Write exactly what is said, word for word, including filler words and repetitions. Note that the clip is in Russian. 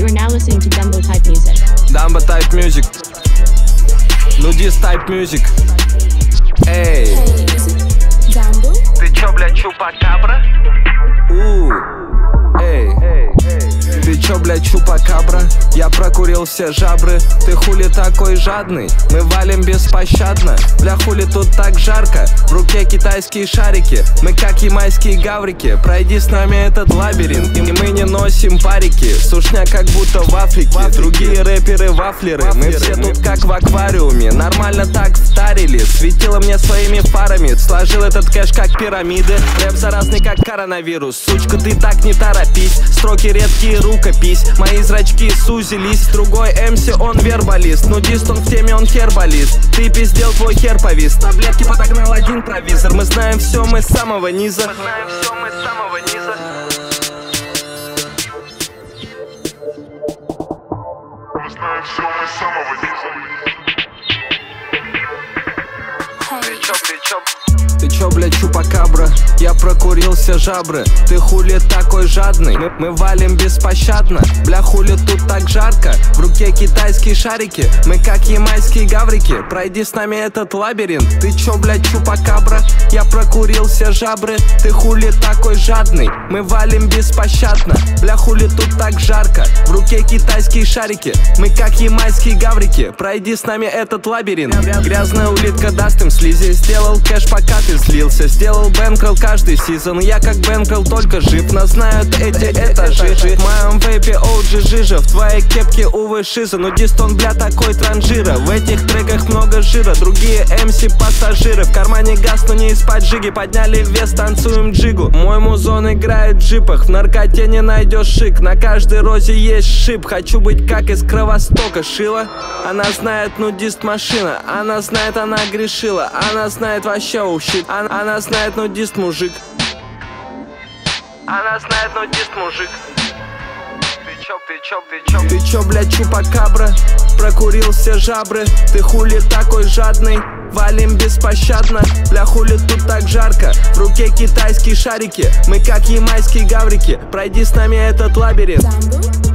You are now listening to Dumbo Type Music. Dumbo Type Music. Nudist Type Music. Эй. Hey, is it Dumbo? Ты чё, блядь, чупакабра? У. Эй. Ты чё, блядь, чупакабра? Я прокурил все жабры. Ты хули такой жадный? Мы валим беспощадно. Бля, хули тут так жарко? В руке китайские шарики. Мы как ямайские гаврики. Пройди с нами этот лабиринт, и мы не носим парики. Сушня как будто в Африке. Другие рэперы вафлеры. Мы все тут как в аквариуме. Нормально так втарили. Светило мне своими фарами. Сложил этот кэш как пирамиды. Рэп заразный как коронавирус. Сучка, ты так не торопись. Строки редкие, рукопись. Мои зрачки сузились. Другой эм си, он вербалист. Нудист, он в теме, он хербалист. Ты пиздел, твой хер повис. Таблетки подогнал один провизор. Мы знаем все, мы с самого низа. Мы знаем все, мы с самого низа. Мы знаем все, мы с самого низа. Ты чё, ты чё? Ты чё, блядь, чупакабра? Я прокурил все жабры. Ты хули такой жадный? Мы, мы валим беспощадно. Бля, хули тут так жарко? В руке китайские шарики. Мы как ямайские гаврики. Пройди с нами этот лабиринт. Ты чё, блядь, чупакабра? Я прокурил все жабры. Ты хули такой жадный? Мы валим беспощадно. Бля, хули тут так жарко? В руке китайские шарики. Мы как ямайские гаврики. Пройди с нами этот лабиринт. Грязная улитка даст им слизи. Сделал кэш, пока ты слился. Сделал бэнкролл каждый сезон. Я как бэнкролл, только жив. Нас знают эти этажи. В моем вейпе о джи жижа. В твоей кепке, увы, шиза. Нудист, он, бля, такой транжира. В этих треках много жира. Другие эм си пассажиры. В кармане газ, но не из-под джиги. Подняли вес, танцуем джигу. Мой музон играет в джипах. В наркоте не найдешь шик. На каждой розе есть шип. Хочу быть как из Кровостока. Шила. Она знает, нудист машина. Она знает, она грешила. Она знает вообще ущит. Она, она знает, нудист мужик. Она знает, нудист мужик. Ты чё, ты чё, ты чё? Ты чё, блядь, чупакабра? Прокурил все жабры. Ты хули такой жадный? Валим беспощадно. Бля, хули тут так жарко? В руке китайские шарики. Мы как ямайские гаврики. Пройди с нами этот лабиринт. Dumbo?